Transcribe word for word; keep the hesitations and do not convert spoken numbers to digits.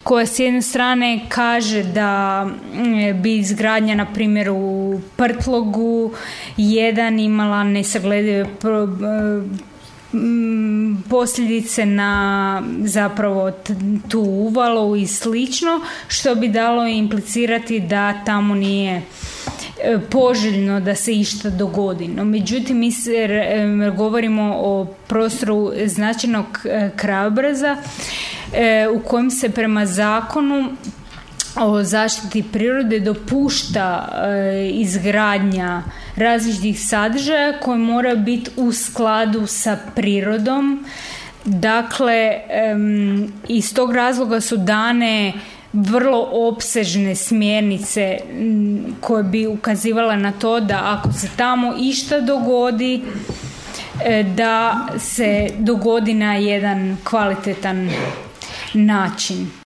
koja s jedne strane kaže da bi izgradnja na primjer u Prtlogu jedan imala nesagledive posljedice na zapravo tu uvalu i slično, što bi dalo implicirati da tamo nije poželjno da se išta dogodi. No, međutim, mi se, govorimo o prostoru značajnog krajobraza u kojem se prema zakonu o zaštiti prirode dopušta izgradnja različitih sadržaja koji moraju biti u skladu sa prirodom. Dakle, iz tog razloga su dane vrlo opsežne smjernice koje bi ukazivala na to da ako se tamo išta dogodi, da se dogodi na jedan kvalitetan način.